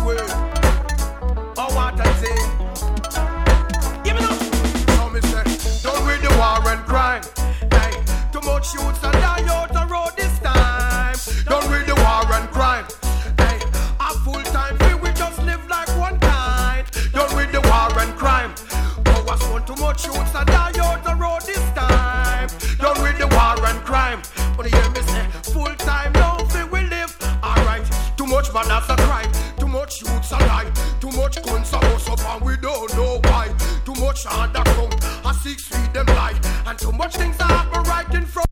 way. Oh, what I say. Give me now. Now me say, done with the war and crime. Hey, too much youths and die out the road this time. Done with the war and crime. Hey, a full time free, we just live like one kind. Done with the war and crime. Powers want too much youths and die out the road this time. Done with the war and crime. But you hear me say, full time now free we live. Alright, too much man that's a crime. Too much youths a lie. Too much guns a bust up and we don't know why. Too much underground, a 6 feet them lie. And too much things are happen right in front.